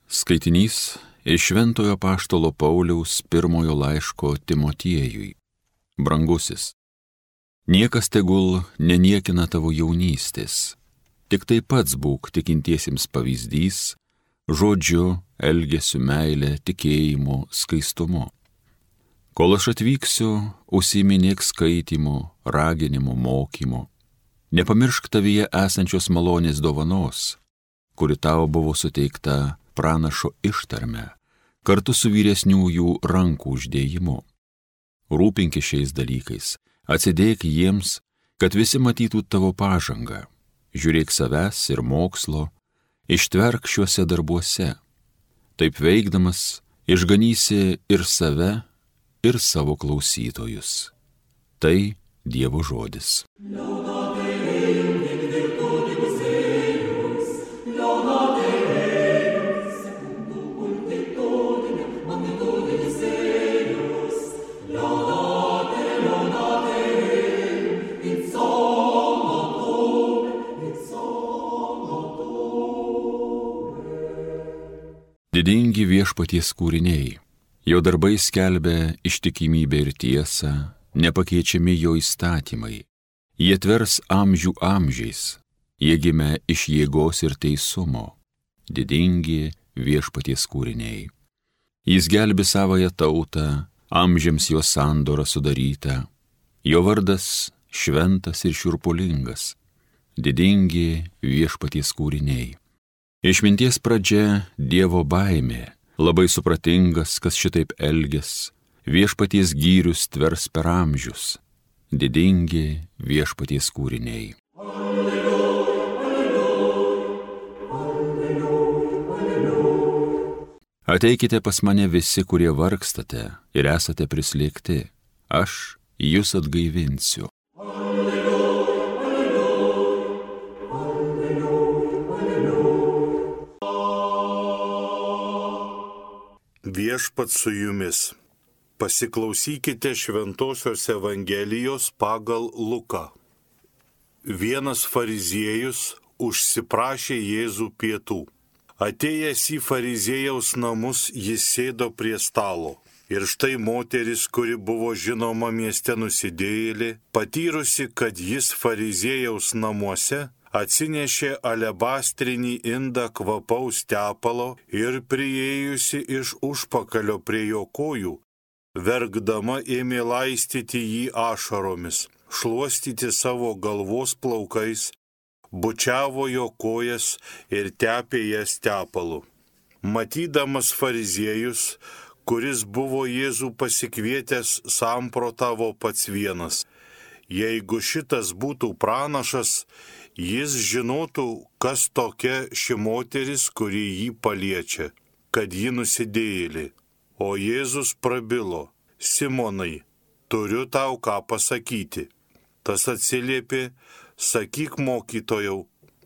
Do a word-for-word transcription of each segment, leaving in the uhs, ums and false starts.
Skaitinys iš Šventojo Apaštalo Pauliaus pirmojo laiško Timotiejui. Brangusis, niekas tegul neniekina tavo jaunystės, tik tai pats būk tikintiesiems pavyzdys, žodžiu, elgesiu, meile, tikėjimu, skaistumu. Kol aš atvyksiu, užsiiminėk skaitimu, raginimu, mokymu. Nepamiršk tavyje esančios malonės dovanos, kuri tau buvo suteikta pranašo ištarme, kartu su vyresniųjų rankų uždėjimu. Rūpinkis šiais dalykais, atsidėk jiems, kad visi matytų tavo pažangą. Žiūrėk savęs ir mokslo, ištverk šiuose darbuose. Taip veikdamas, išganysi ir save, ir savo klausytojus. Tai Dievo žodis. Didingi Viešpaties kūriniai, jo darbai skelbia ištikimybę ir tiesą, nepakeičiami jo įstatymai. Jie tvers amžių amžiais, jie gimė iš jėgos ir teisumo. Didingi Viešpaties kūriniai. Jis gelbi savąją tautą, amžiams jo sandora sudaryta. Jo vardas šventas ir šiurpulingas. Didingi Viešpaties kūriniai. Išminties pradžia Dievo baimė, labai supratingas, kas šitaip elgias, Viešpaties gyrius tvers per amžius, didingi Viešpaties kūriniai. Alleluja, alleluja, alleluja, alleluja. Ateikite pas mane visi, kurie vargstate ir esate prislėgti, aš jūs atgaivinsiu. Viešpats su jumis. Pasiklausykite Šventosios Evangelijos pagal Luką. Vienas fariziejus užsiprašė Jėzų pietų. Atėjęs į fariziejaus namus, jis sėdo prie stalo. Ir štai moteris, kuri buvo žinoma mieste nusidėjėlė, patyrusi, kad jis fariziejaus namuose, atsinešė alebastrinį indą kvapaus tepalo ir priėjusi iš užpakalio prie jo kojų, verkdama ėmė laistyti jį ašaromis, šluostyti savo galvos plaukais, bučiavo jo kojas ir tepė jas tepalu. Matydamas fariziejus, kuris buvo Jėzų pasikvietęs, samprotavo pats vienas. Jeigu šitas būtų pranašas, jis žinotų, kas tokia ši moteris, kuri jį paliečia, kad ji nusidėjėlė. O Jėzus prabilo: Simonai, turiu tau ką pasakyti. Tas atsiliepė: sakyk, mokytojau.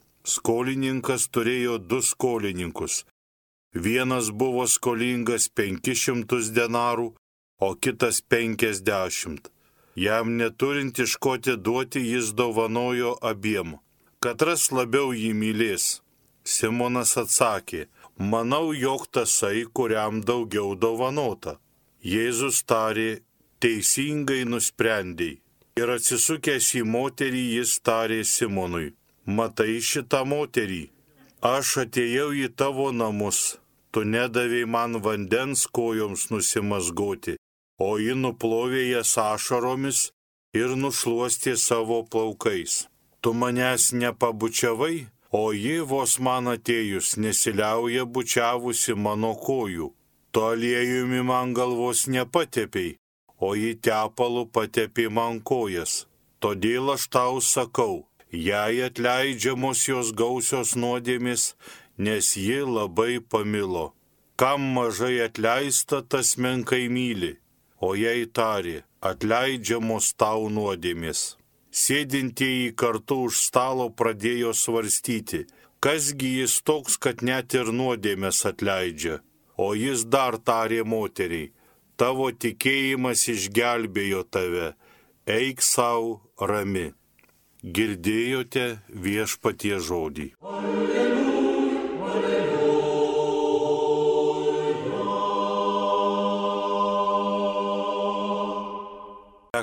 Skolininkas turėjo du skolininkus. Vienas buvo skolingas penkis šimtus denarų, o kitas penkiasdešimt. Jam neturint iš ko atiduoti, jis dovanojo abiem. Katras labiau jį mylės? Simonas atsakė: manau, jog tasai, kuriam daugiau dovanota. Jėzus tarė: teisingai nusprendei. Ir atsisukęs į moterį, jis tarė Simonui: matai šitą moterį? Aš atėjau į tavo namus, tu nedavei man vandens kojoms nusimazgoti, o ji nuplovė jas ašaromis ir nušluostė savo plaukais. Tu manęs nepabučiavai, o ji vos man atėjus nesiliauja bučiavusi mano kojų. Tu aliejumi man galvos nepatepei, o ji tepalu patepė man kojas. Todėl aš tau sakau, jai atleidžiamos jos gausios nuodėmės, nes ji labai pamilo. Kam mažai atleista, tas menkai myli, o jai tarė: atleidžiamos tau nuodėmės. Sėdintieji kartu už stalo pradėjo svarstyti, kasgi jis toks, kad net ir nuodėmės atleidžia. O jis dar tarė moteriai: tavo tikėjimas išgelbėjo tave, eik sau rami. Girdėjote Viešpaties žodį. Alleluja, alleluja.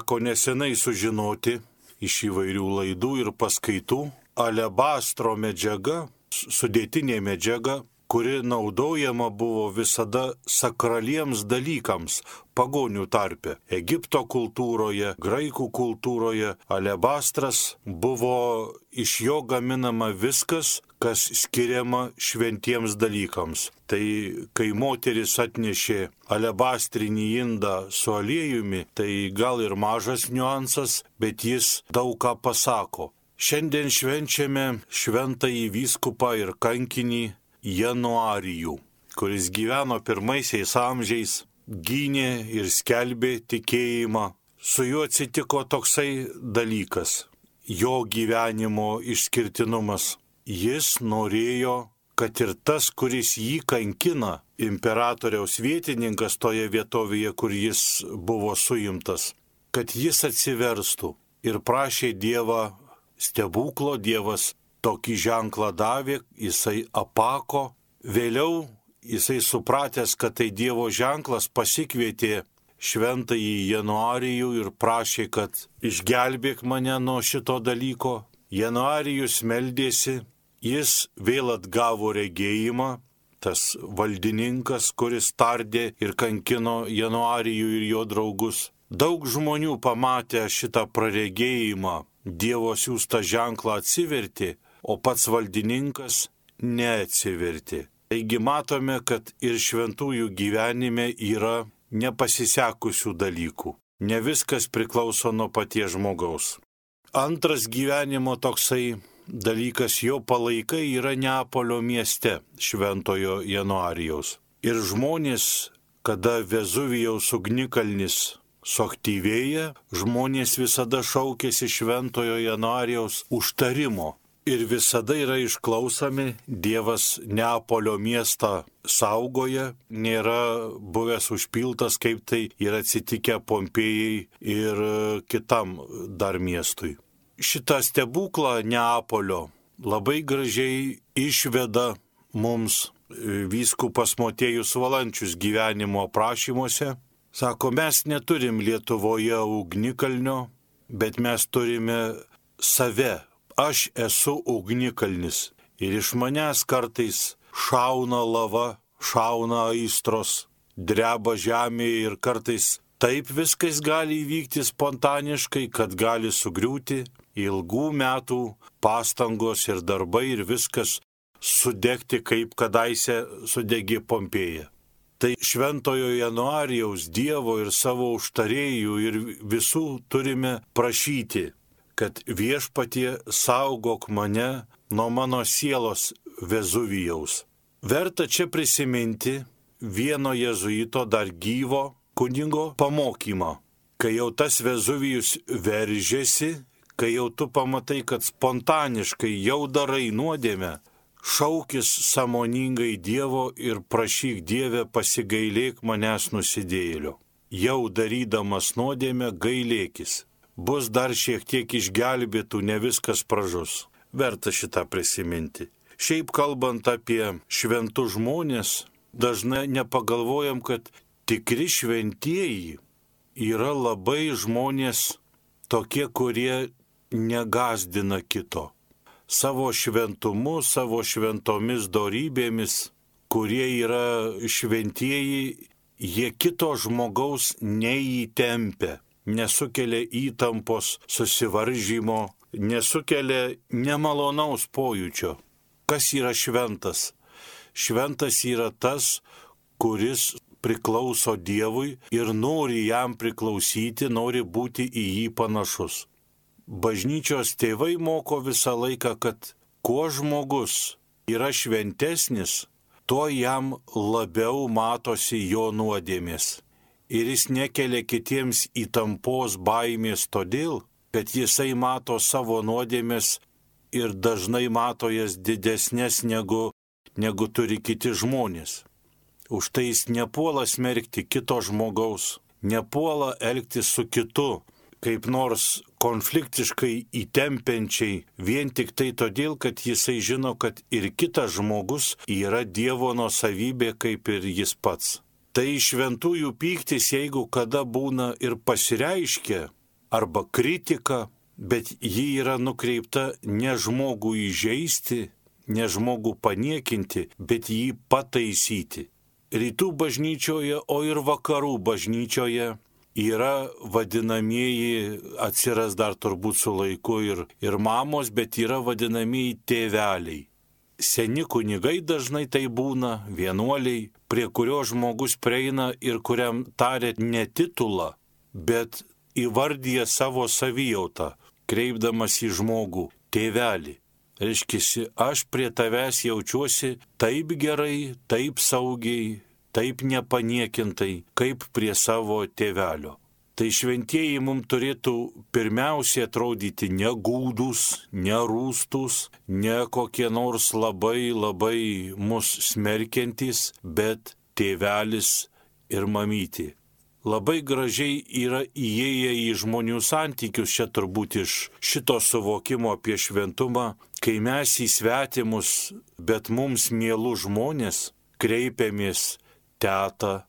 teko nesenai sužinoti iš įvairių laidų ir paskaitų, alebastro medžiaga, sudėtinė medžiaga, kuri naudojama buvo visada sakraliems dalykams pagonių tarpe. Egipto kultūroje, graikų kultūroje alebastras buvo iš jo gaminama viskas, kas skiriama šventiems dalykams. Tai kai moteris atnešė alebastrinį indą su aliejumi, tai gal ir mažas niuansas, bet jis daug ką pasako. Šiandien švenčiame šventąjį vyskupą ir kankinį Januarijų, kuris gyveno pirmaisiais amžiais, gynė ir skelbė tikėjimą. Su juo atsitiko toksai dalykas – jo gyvenimo išskirtinumas. Jis norėjo, kad ir tas, kuris jį kankina, imperatoriaus vietininkas toje vietovėje, kur jis buvo suimtas, kad jis atsiverstų ir prašė Dievą stebuklo. Dievas tokį ženklą davė, jisai apako. Vėliau jisai supratęs, kad tai Dievo ženklas, pasikvietė šventąjį Januarijų ir prašė, kad išgelbėk mane nuo šito dalyko. Januarijus meldėsi, jis vėl atgavo regėjimą, tas valdininkas, kuris tardė ir kankino Januarijų ir jo draugus. Daug žmonių pamatę šitą praregėjimą, Dievo siųstą ženklą atsivertė, o pats valdininkas neatsivertė. Taigi matome, kad ir šventųjų gyvenime yra nepasisekusių dalykų. Ne viskas priklauso nuo paties žmogaus. Antras gyvenimo toksai dalykas, jo palaikai yra Neapolio mieste šventojo Januarijaus. Ir žmonės, kada Vezuvijaus ugnikalnis suaktyvėja, žmonės visada šaukėsi šventojo Januarijaus užtarimo. Ir visada yra išklausomi, Dievas Neapolio miestą saugoja, nėra buvęs užpiltas, kaip tai yra atsitikę Pompėjai ir kitam dar miestui. Šitą stebuklą Neapolio labai gražiai išveda mums vyskupas Motiejus Valančius gyvenimo aprašymuose. Sako, mes neturim Lietuvoje ugnikalnio, bet mes turime save. Aš esu ugnikalnis ir iš manęs kartais šauna lava, šauna aistros, dreba žemė ir kartais taip viskas gali įvykti spontaniškai, kad gali sugriūti ilgų metų pastangos ir darbai ir viskas sudegti, kaip kadaise sudegė Pompėja. Tai šventojo Januarijaus Dievo ir savo užtarėjų ir visų turime prašyti, kad viešpatie saugok mane nuo mano sielos Vezuvijaus. Verta čia prisiminti vieno jėzuito dar gyvo kunigo pamokymą. Kai jau tas Vezuvijus veržėsi, kai jau tu pamatai, kad spontaniškai jau darai nuodėmę, šaukis sąmoningai Dievo ir prašyk Dieve pasigailėk manęs nusidėjėlio. Jau darydamas nuodėmę gailėkis. Bus dar šiek tiek išgelbėtų, ne viskas pražus. Verta šitą prisiminti. Šiaip kalbant apie šventus žmonės, dažnai nepagalvojam, kad tikri šventieji yra labai žmonės tokie, kurie negazdina kito. Savo šventumu, savo šventomis dorybėmis, kurie yra šventieji, jie kito žmogaus neįtempia. Nesukelia įtampos, susivaržymo, nesukelia nemalonaus pojūčio. Kas yra šventas? Šventas yra tas, kuris priklauso Dievui ir nori jam priklausyti, nori būti į jį panašus. Bažnyčios tėvai moko visą laiką, kad kuo žmogus yra šventesnis, tuo jam labiau matosi jo nuodėmės. Ir jis nekelia kitiems įtampos baimės todėl, kad jisai mato savo nuodėmės ir dažnai mato jas didesnės negu, negu turi kiti žmonės. Už tai jis nepuola smerkti kito žmogaus, nepuola elgtis su kitu, kaip nors konfliktiškai įtempiančiai, vien tik tai todėl, kad jisai žino, kad ir kitas žmogus yra Dievo nuosavybė kaip ir jis pats. Tai šventųjų pyktis, jeigu kada būna ir pasireiškia, arba kritika, bet ji yra nukreipta ne žmogų įžeisti, ne žmogų paniekinti, bet jį pataisyti. Rytų bažnyčioje, o ir vakarų bažnyčioje yra vadinamieji, atsiras dar turbūt su laiku ir, ir mamos, bet yra vadinamieji tėveliai. Seni kunigai dažnai tai būna, vienuoliai, prie kurio žmogus prieina ir kuriam taria ne titulą, bet įvardyja savo savijautą, kreipdamas į žmogų, tėvelį. Reiškia, aš prie tavęs jaučiuosi taip gerai, taip saugiai, taip nepaniekintai, kaip prie savo tėvelio. Tai šventieji mums turėtų pirmiausiai atrodyti ne gūdus, ne rūstus, ne kokie nors labai labai mus smerkiantys, bet tėvelis ir mamytė. Labai gražiai yra įėję į žmonių santykius, čia turbūt iš šito suvokimo apie šventumą, kai mes į svetimus, bet mums mielų žmonės kreipiamės teta,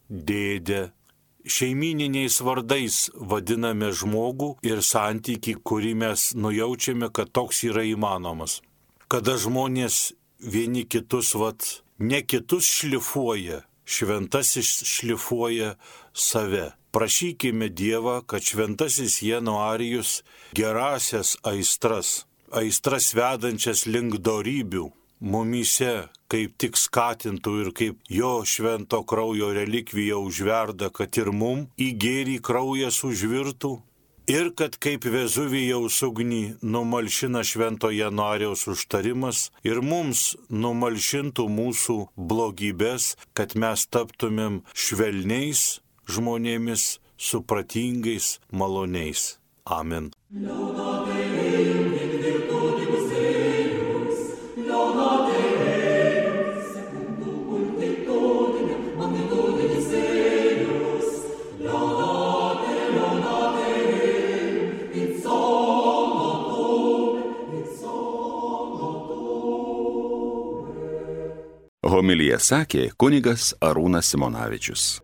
dėdė, šeimininiais vardais vadiname žmogų ir santykį, kurį mes nujaučiame, kad toks yra įmanomas. Kada žmonės vieni kitus, vat, ne kitus šlifuoja, šventasis šlifuoja save. Prašykime Dievą, kad šventasis Januarijus gerasias aistras, aistras vedančias link dorybių, mumyse kaip tik skatintų ir kaip jo švento kraujo relikvija užverda, kad ir mum į gėrį kraujas užvirtų ir kad kaip Vezuvijaus ugnį numalšina švento Januarijaus užtarimas ir mums numalšintų mūsų blogybės, kad mes taptumėm švelniais žmonėmis, supratingais, maloniais. Amen. Homiliją sakė kunigas Arūnas Simonavičius.